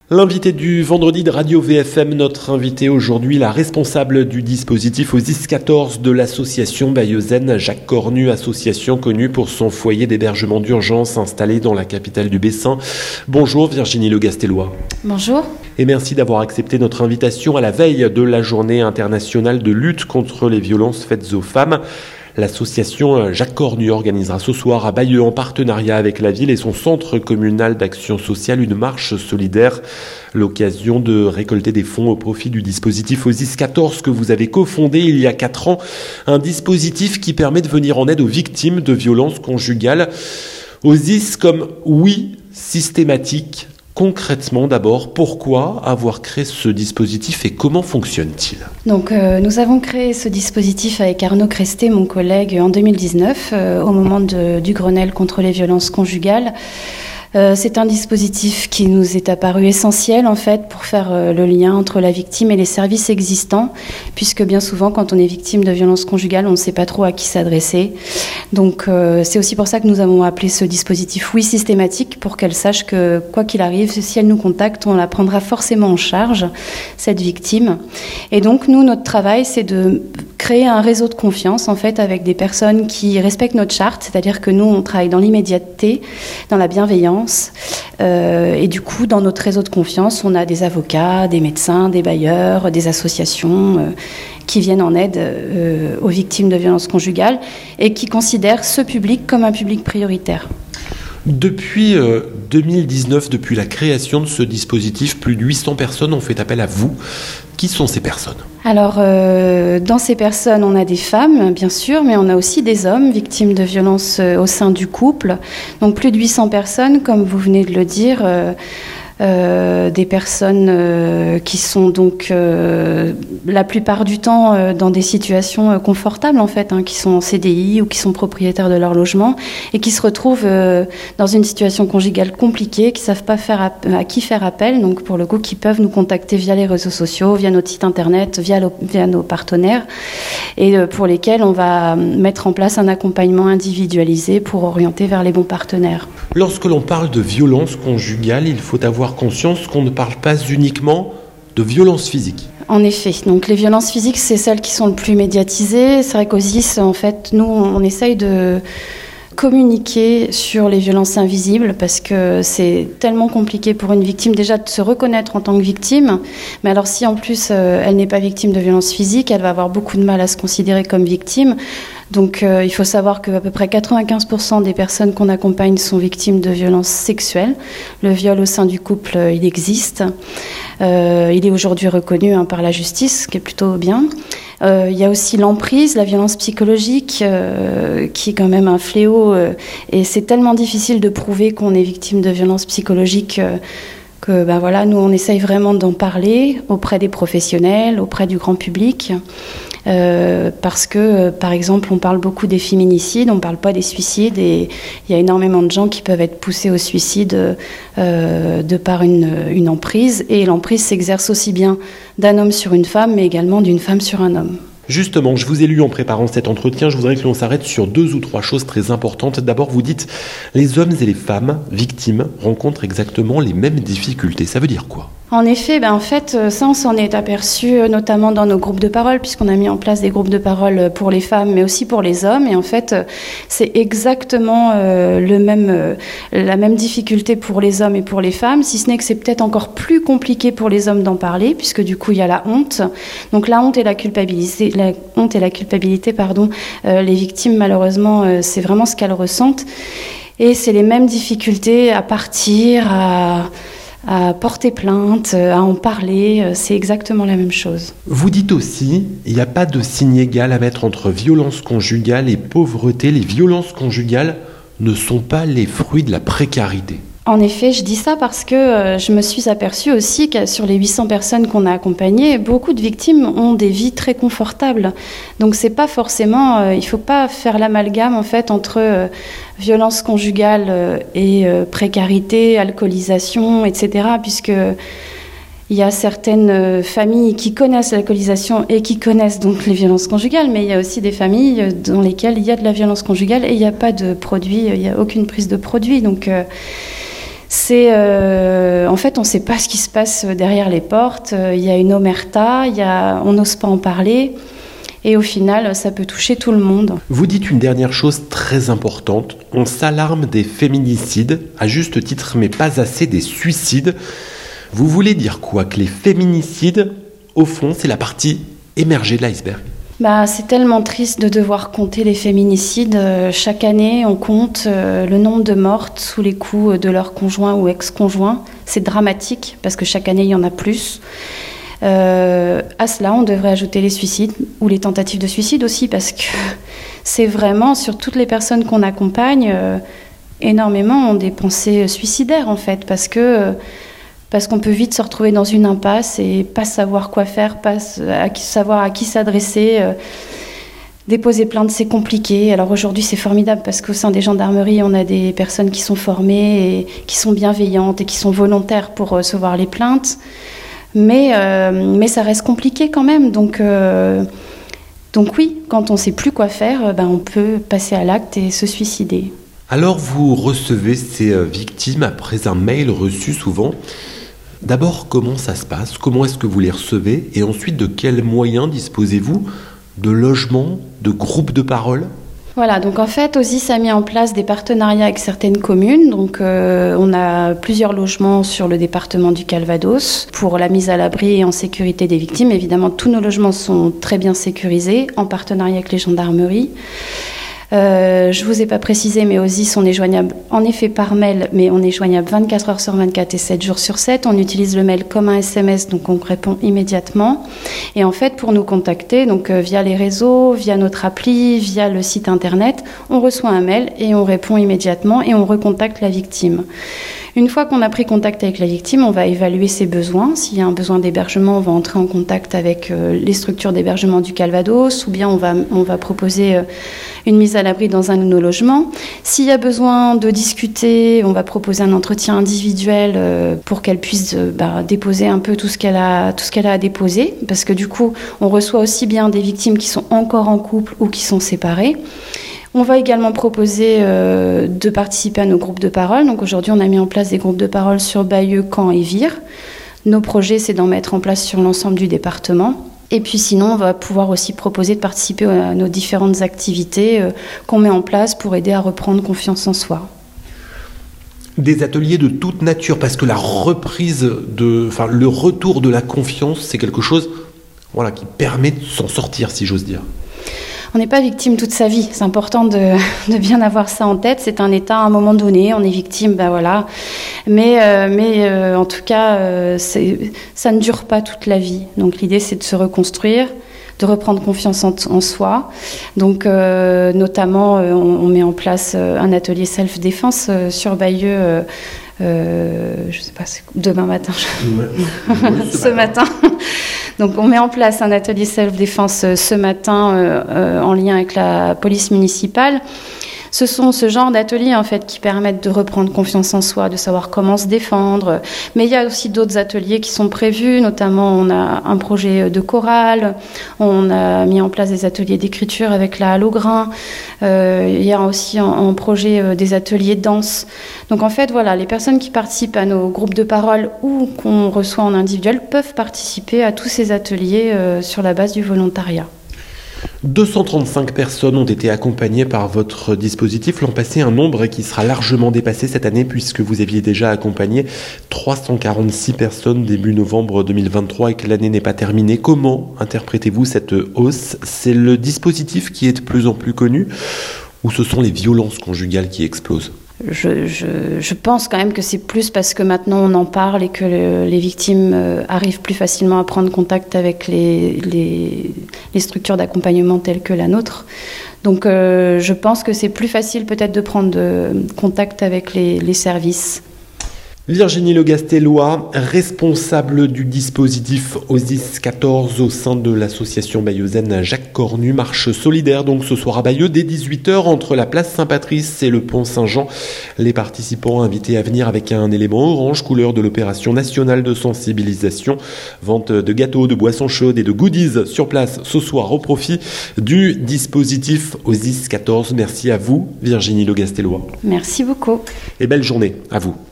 L'invité du vendredi de Radio VFM, notre invité aujourd'hui, la responsable du dispositif OSIS 14 de l'association bayeuxaine Jacques Cornu, association connue pour son foyer d'hébergement d'urgence installé dans la capitale du Bessin. Bonjour Virginie Le Gastellois. Bonjour. Et merci d'avoir accepté notre invitation à la veille de la journée internationale de lutte contre les violences faites aux femmes. L'association Jacques Cornu organisera ce soir à Bayeux, en partenariat avec la ville et son centre communal d'action sociale, une marche solidaire. L'occasion de récolter des fonds au profit du dispositif OSIS 14 que vous avez cofondé il y a 4 ans. Un dispositif qui permet de venir en aide aux victimes de violences conjugales. OSIS comme oui systématique. Concrètement, d'abord, pourquoi avoir créé ce dispositif et comment fonctionne-t-il ? Donc, nous avons créé ce dispositif avec Arnaud Cresté, mon collègue, en 2019, au moment du Grenelle contre les violences conjugales. C'est un dispositif qui nous est apparu essentiel en fait pour faire le lien entre la victime et les services existants, puisque bien souvent quand on est victime de violences conjugales, on ne sait pas trop à qui s'adresser. Donc c'est aussi pour ça que nous avons appelé ce dispositif oui systématique, pour qu'elle sache que quoi qu'il arrive, si elle nous contacte, on la prendra forcément en charge, cette victime. Et donc nous, notre travail, c'est de créer un réseau de confiance en fait avec des personnes qui respectent notre charte, c'est-à-dire que nous on travaille dans l'immédiateté, dans la bienveillance, et du coup dans notre réseau de confiance on a des avocats, des médecins, des bailleurs, des associations qui viennent en aide aux victimes de violences conjugales et qui considèrent ce public comme un public prioritaire. Depuis 2019, depuis la création de ce dispositif, plus de 800 personnes ont fait appel à vous. Qui sont ces personnes ? Alors, dans ces personnes, on a des femmes, bien sûr, mais on a aussi des hommes victimes de violences au sein du couple. Donc, plus de 800 personnes, comme vous venez de le dire, des personnes qui sont donc la plupart du temps dans des situations confortables en fait, qui sont en CDI ou qui sont propriétaires de leur logement et qui se retrouvent dans une situation conjugale compliquée, qui savent pas à qui faire appel, donc pour le coup qui peuvent nous contacter via les réseaux sociaux, via notre site internet, via nos partenaires, et pour lesquels on va mettre en place un accompagnement individualisé pour orienter vers les bons partenaires. Lorsque l'on parle de violence conjugale, il faut avoir conscience qu'on ne parle pas uniquement de violence physique. En effet, donc les violences physiques, c'est celles qui sont le plus médiatisées. C'est vrai qu'OSIS, en fait, nous, on essaye de communiquer sur les violences invisibles parce que c'est tellement compliqué pour une victime déjà de se reconnaître en tant que victime, mais alors si en plus elle n'est pas victime de violences physiques, elle va avoir beaucoup de mal à se considérer comme victime. Donc il faut savoir qu'à peu près 95% des personnes qu'on accompagne sont victimes de violences sexuelles. Le viol au sein du couple, il existe. Il est aujourd'hui reconnu par la justice, ce qui est plutôt bien. Il y a aussi l'emprise, la violence psychologique, qui est quand même un fléau. Et c'est tellement difficile de prouver qu'on est victime de violences psychologiques que voilà, nous on essaye vraiment d'en parler auprès des professionnels, auprès du grand public. Parce que, par exemple, on parle beaucoup des féminicides, on ne parle pas des suicides, et il y a énormément de gens qui peuvent être poussés au suicide de par une emprise, et l'emprise s'exerce aussi bien d'un homme sur une femme, mais également d'une femme sur un homme. Justement, je vous ai lu en préparant cet entretien, je voudrais que l'on s'arrête sur 2 ou 3 choses très importantes. D'abord, vous dites, les hommes et les femmes victimes rencontrent exactement les mêmes difficultés. Ça veut dire quoi ? En effet, en fait, ça on s'en est aperçu notamment dans nos groupes de parole, puisqu'on a mis en place des groupes de parole pour les femmes, mais aussi pour les hommes. Et en fait, c'est exactement la même difficulté pour les hommes et pour les femmes, si ce n'est que c'est peut-être encore plus compliqué pour les hommes d'en parler, puisque du coup il y a la honte. Donc la honte et la culpabilité, les victimes malheureusement, c'est vraiment ce qu'elles ressentent. Et c'est les mêmes difficultés à partir, à porter plainte, à en parler, c'est exactement la même chose. Vous dites aussi, il n'y a pas de signe égal à mettre entre violence conjugale et pauvreté. Les violences conjugales ne sont pas les fruits de la précarité. En effet, je dis ça parce que je me suis aperçue aussi que sur les 800 personnes qu'on a accompagnées, beaucoup de victimes ont des vies très confortables. Donc c'est pas forcément, il faut pas faire l'amalgame en fait entre violence conjugale et précarité, alcoolisation, etc. Puisque il y a certaines familles qui connaissent l'alcoolisation et qui connaissent donc les violences conjugales, mais il y a aussi des familles dans lesquelles il y a de la violence conjugale et il n'y a pas de produit, il n'y a aucune prise de produit. Donc En fait, on ne sait pas ce qui se passe derrière les portes. Il y a une omerta, on n'ose pas en parler. Et au final, ça peut toucher tout le monde. Vous dites une dernière chose très importante. On s'alarme des féminicides, à juste titre, mais pas assez des suicides. Vous voulez dire quoi? Que les féminicides, au fond, c'est la partie émergée de l'iceberg? C'est tellement triste de devoir compter les féminicides. Chaque année, on compte le nombre de mortes sous les coups de leur conjoint ou ex-conjoint. C'est dramatique parce que chaque année, il y en a plus. À cela, on devrait ajouter les suicides ou les tentatives de suicide aussi, parce que c'est vraiment, sur toutes les personnes qu'on accompagne, énormément ont des pensées suicidaires en fait, parce qu'on peut vite se retrouver dans une impasse et pas savoir quoi faire, pas savoir à qui s'adresser. Déposer plainte, c'est compliqué. Alors aujourd'hui, c'est formidable parce qu'au sein des gendarmeries, on a des personnes qui sont formées et qui sont bienveillantes et qui sont volontaires pour recevoir les plaintes. Mais ça reste compliqué quand même. Donc oui, quand on ne sait plus quoi faire, on peut passer à l'acte et se suicider. Alors vous recevez ces victimes après un mail reçu souvent. D'abord, comment ça se passe? Comment est-ce que vous les recevez? Et ensuite, de quels moyens disposez-vous? De logements? De groupes de parole? Voilà, donc en fait, OSIS a mis en place des partenariats avec certaines communes. Donc on a plusieurs logements sur le département du Calvados pour la mise à l'abri et en sécurité des victimes. Évidemment, tous nos logements sont très bien sécurisés, en partenariat avec les gendarmeries. Je vous ai pas précisé, mais OSIS, on est joignable en effet par mail, mais on est joignable 24 heures sur 24 et 7 jours sur 7. On utilise le mail comme un SMS, donc on répond immédiatement. Et en fait, pour nous contacter, donc via les réseaux, via notre appli, via le site internet, on reçoit un mail et on répond immédiatement et on recontacte la victime. Une fois qu'on a pris contact avec la victime, on va évaluer ses besoins. S'il y a un besoin d'hébergement, on va entrer en contact avec les structures d'hébergement du Calvados, ou bien on va proposer une mise à l'abri dans un de nos logements. S'il y a besoin de discuter, on va proposer un entretien individuel pour qu'elle puisse déposer un peu tout ce qu'elle a à déposer, parce que du coup, on reçoit aussi bien des victimes qui sont encore en couple ou qui sont séparées. On va également proposer de participer à nos groupes de parole. Donc aujourd'hui, on a mis en place des groupes de parole sur Bayeux, Caen et Vire. Nos projets, c'est d'en mettre en place sur l'ensemble du département. Et puis sinon, on va pouvoir aussi proposer de participer à nos différentes activités qu'on met en place pour aider à reprendre confiance en soi. Des ateliers de toute nature, parce que le retour de la confiance, c'est quelque chose qui permet de s'en sortir, si j'ose dire. On n'est pas victime toute sa vie. C'est important de bien avoir ça en tête. C'est un état à un moment donné. On est victime, Mais en tout cas, ça ne dure pas toute la vie. Donc l'idée, c'est de se reconstruire, de reprendre confiance en soi. Donc notamment, on met en place un atelier self-défense sur Bayeux. Je sais pas, c'est demain matin. Ce matin. Donc on met en place un atelier self-défense ce matin en lien avec la police municipale. Ce sont ce genre d'ateliers en fait qui permettent de reprendre confiance en soi, de savoir comment se défendre. Mais il y a aussi d'autres ateliers qui sont prévus, notamment on a un projet de chorale, on a mis en place des ateliers d'écriture avec la Halograin, il y a aussi en projet des ateliers de danse. Donc en fait les personnes qui participent à nos groupes de parole ou qu'on reçoit en individuel peuvent participer à tous ces ateliers sur la base du volontariat. 235 personnes ont été accompagnées par votre dispositif l'an passé, un nombre qui sera largement dépassé cette année puisque vous aviez déjà accompagné 346 personnes début novembre 2023 et que l'année n'est pas terminée. Comment interprétez-vous cette hausse? C'est le dispositif qui est de plus en plus connu ou ce sont les violences conjugales qui explosent? Je pense quand même que c'est plus parce que maintenant on en parle et que les victimes arrivent plus facilement à prendre contact avec les structures d'accompagnement telles que la nôtre. Donc je pense que c'est plus facile peut-être de prendre contact avec les services. Virginie Le Gastellois, responsable du dispositif OSIS 14 au sein de l'association bayeuxaine Jacques Cornu, marche solidaire donc ce soir à Bayeux dès 18h entre la place Saint-Patrice et le pont Saint-Jean. Les participants invités à venir avec un élément orange couleur de l'opération nationale de sensibilisation. Vente de gâteaux, de boissons chaudes et de goodies sur place ce soir au profit du dispositif OSIS 14. Merci à vous Virginie Le Gastellois. Merci beaucoup. Et belle journée à vous.